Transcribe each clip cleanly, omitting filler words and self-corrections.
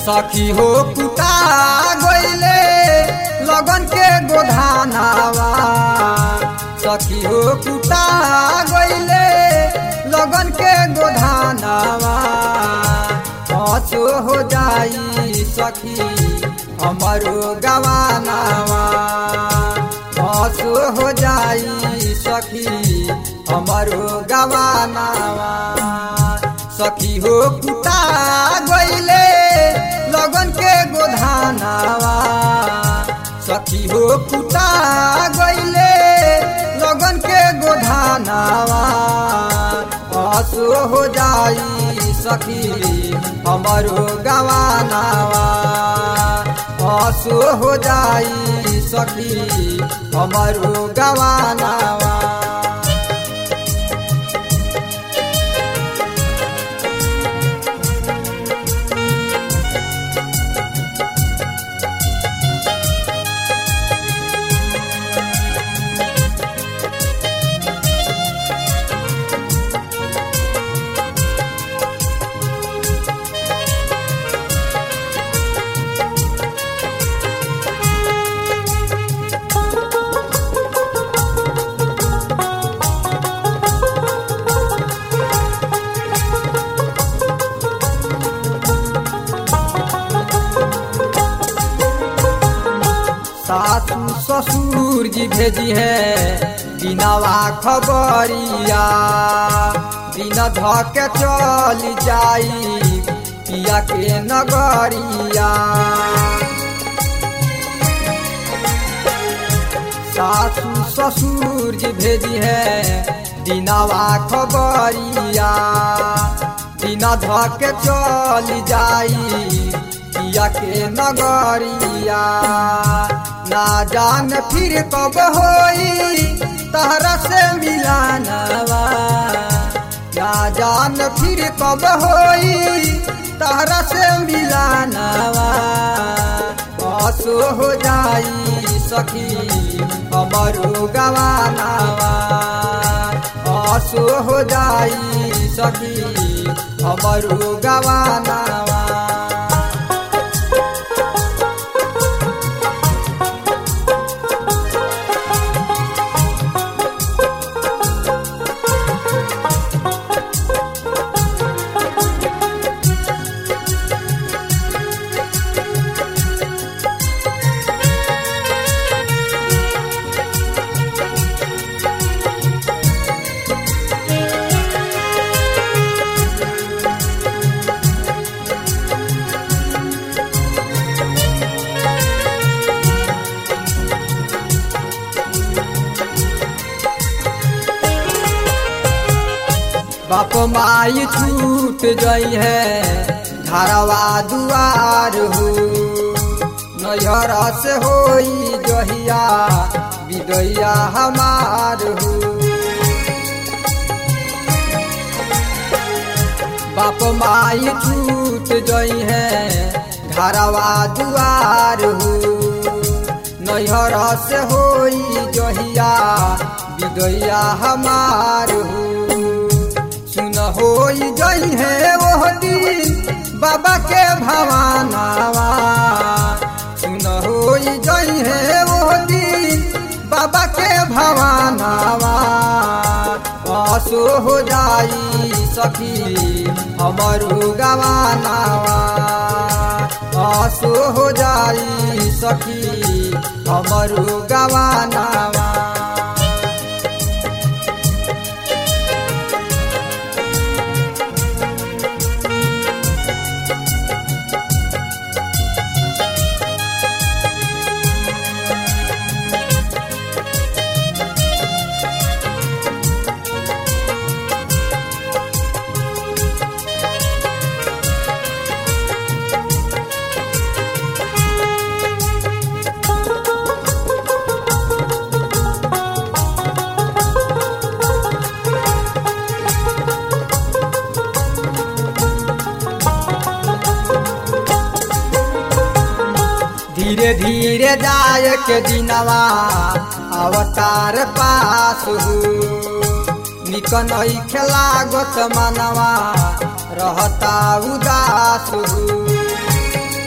सखी हो कुटा गइले लगन के गोधानावा। सखी हो कुटा गइले लगन के गोधानावा। हसो हो जाई सखी हमारो गवानावा। हसो हो जाई सखी हमारो गवानावा। सखी हो कुटा गइले लगन के गोधानावा। सखी हो कुटा गइले लगन के गोधानावा। हसो हो जाई सखी हमारो गवानावा। हसो हो जाई सखी हमारो गवानावा। सासू ससुर जी भेजी है बिनावा खबरिया। दिन धके चल जाई पिया के नगरिया। सासू ससुर जी भेजी है बिनावा खबरिया। दिन धके चल जाई पिया के नगरिया। ना जान फिर कब होई तहरा से मिलानवा। ना जान फिर कब होई तहरा से मिलानवा। हसो हो जाई सखी हमारो गवानावा। हसो हो जाई सखी हमारो गवानावा। बाप माई छूट गई है घरवा दुआर हो। नैहर से होई जहिया विदैया हमार हो। बाप माई छूट गई है घरवा दुआर हो। नैहर से होई जहिया विदैया हमार हो। सुन होई जई है वो दिन बाबा के भवानावा। सुन होई जई है वो दिन बाबा के भवानावा। हसो हो जाई सखी हमारो गवानावा। हसो हो जाई सखी हमारो गवानावा। धीरे धीरे जाय के दिनवा अवतार पास हो। निकन खेला गोत मनवा रहता उदास हो।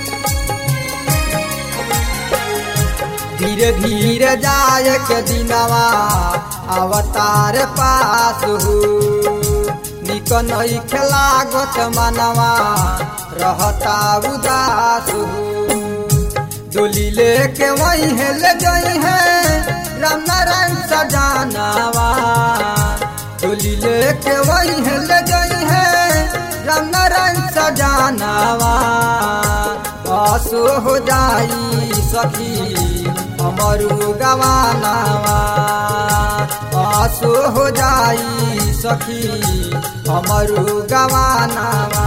धीरे धीरे जाए के दिनवा अवतार पास हो निक नइखे लागत मनवा रहता उदास हो डोली लेके वही है ले जई है राम नारायण सजानावा डोली लेके वही है ले जई है राम नारायण सजानावा आसो हो जाई सखी हमरू गवानावा आसो हो जाई सखी हमरू गवानावा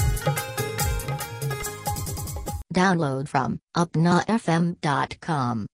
Download from upnafm.com.